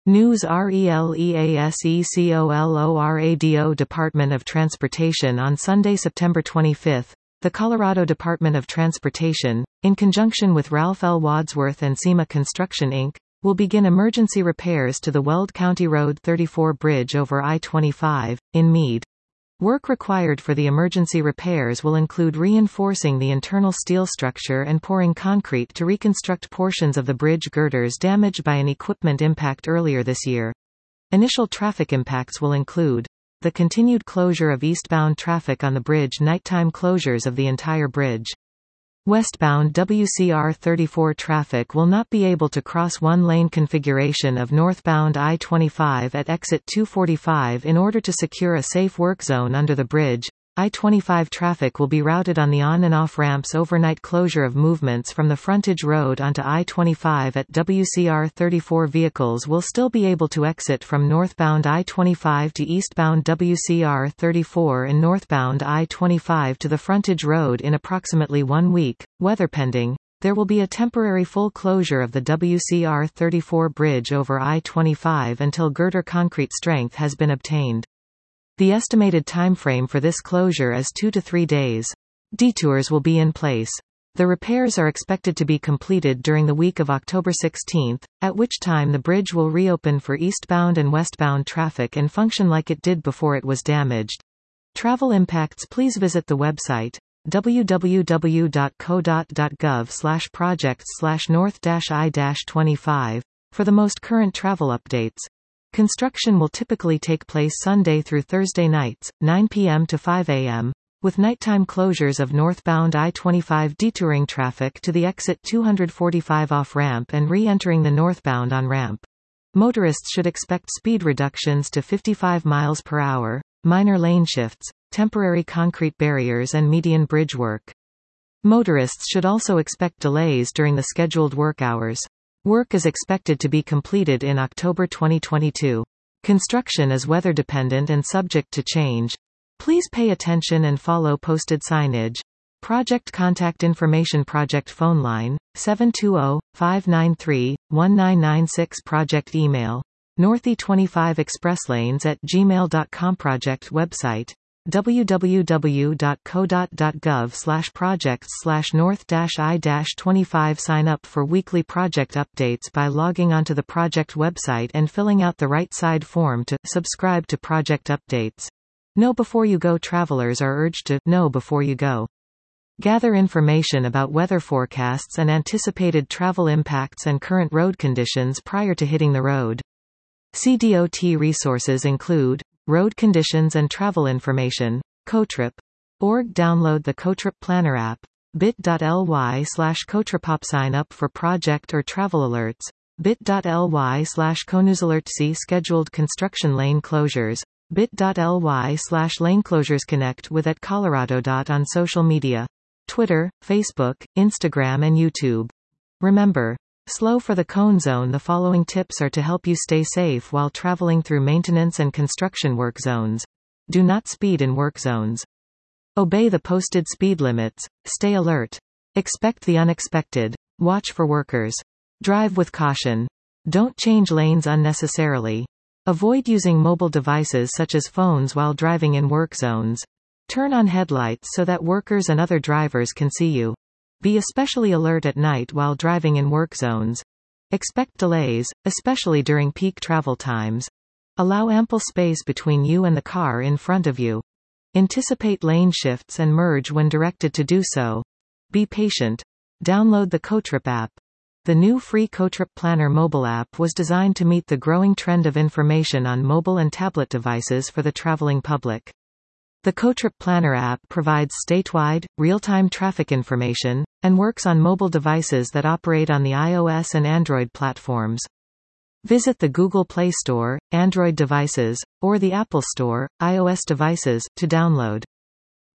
News RELEASECOLORADO Department of Transportation On Sunday, September 25, the Colorado Department of Transportation, in conjunction with Ralph L. Wadsworth and SEMA Construction Inc., will begin emergency repairs to the Weld County Road 34 bridge over I-25, in Meade. Work required for the emergency repairs will include reinforcing the internal steel structure and pouring concrete to reconstruct portions of the bridge girders damaged by an equipment impact earlier this year. Initial traffic impacts will include the continued closure of eastbound traffic on the bridge, nighttime closures of the entire bridge. Westbound WCR 34 traffic will not be able to cross one-lane configuration of northbound I-25 at exit 245 in order to secure a safe work zone under the bridge. I-25 traffic will be routed on the on- and off-ramps. Overnight closure of movements from the frontage road onto I-25 at WCR 34. Vehicles will still be able to exit from northbound I-25 to eastbound WCR 34 and northbound I-25 to the frontage road in approximately 1 week, weather pending. There will be a temporary full closure of the WCR 34 bridge over I-25 until girder concrete strength has been obtained. The estimated timeframe for this closure is 2 to 3 days. Detours will be in place. The repairs are expected to be completed during the week of October 16, at which time the bridge will reopen for eastbound and westbound traffic and function like it did before it was damaged. Travel impacts. Please visit the website www.codot.gov/projects/north-I-25 for the most current travel updates. Construction will typically take place Sunday through Thursday nights, 9 p.m. to 5 a.m., with nighttime closures of northbound I-25 detouring traffic to the exit 245 off-ramp and re-entering the northbound on-ramp. Motorists should expect speed reductions to 55 miles per hour, minor lane shifts, temporary concrete barriers and median bridge work. Motorists should also expect delays during the scheduled work hours. Work is expected to be completed in October 2022. Construction is weather dependent and subject to change. Please pay attention and follow posted signage. Project contact information. Project phone line, 720-593-1996. Project email, northE25expresslanes@gmail.com. Project website, www.codot.gov/projects/north-I-25. Sign up for weekly project updates by logging onto the project website and filling out the right side form to subscribe to project updates. Know before you go. Travelers are urged to know before you go. Gather information about weather forecasts and anticipated travel impacts and current road conditions prior to hitting the road. CDOT resources include road conditions and travel information, Cotrip.org. Download the Cotrip Planner app, bit.ly/Cotripop. Sign up for project or travel alerts, bit.ly/ConewsAlert. See scheduled construction lane closures, bit.ly/lane closures. Connect with @Colorado. On social media, Twitter, Facebook, Instagram and YouTube. Remember, slow for the cone zone. The following tips are to help you stay safe while traveling through maintenance and construction work zones. Do not speed in work zones. Obey the posted speed limits. Stay alert. Expect the unexpected. Watch for workers. Drive with caution. Don't change lanes unnecessarily. Avoid using mobile devices such as phones while driving in work zones. Turn on headlights so that workers and other drivers can see you. Be especially alert at night while driving in work zones. Expect delays, especially during peak travel times. Allow ample space between you and the car in front of you. Anticipate lane shifts and merge when directed to do so. Be patient. Download the Cotrip app. The new free Cotrip Planner mobile app was designed to meet the growing trend of information on mobile and tablet devices for the traveling public. The Cotrip Planner app provides statewide, real-time traffic information, and works on mobile devices that operate on the iOS and Android platforms. Visit the Google Play Store, Android devices, or the Apple Store, iOS devices, to download.